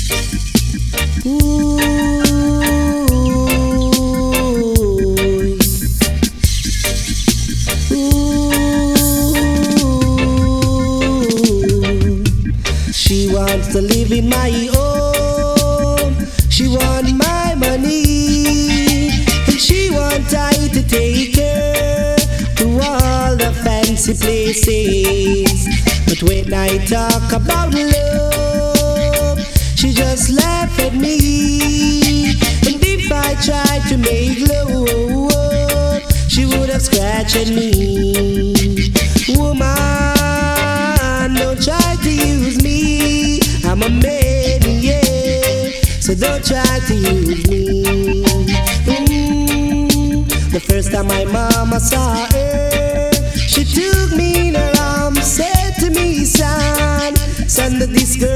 Ooh, she wants to live in my home. She want my money, and she want I to take her to all the fancy places. But when I talk about love, she just laugh at me. And if I try to make love, she would have scratched at me. Woman, don't try to use me. I'm a man, yeah, so don't try to use me. The first time my mama saw her, she took me in her arms, said to me, son, that this girl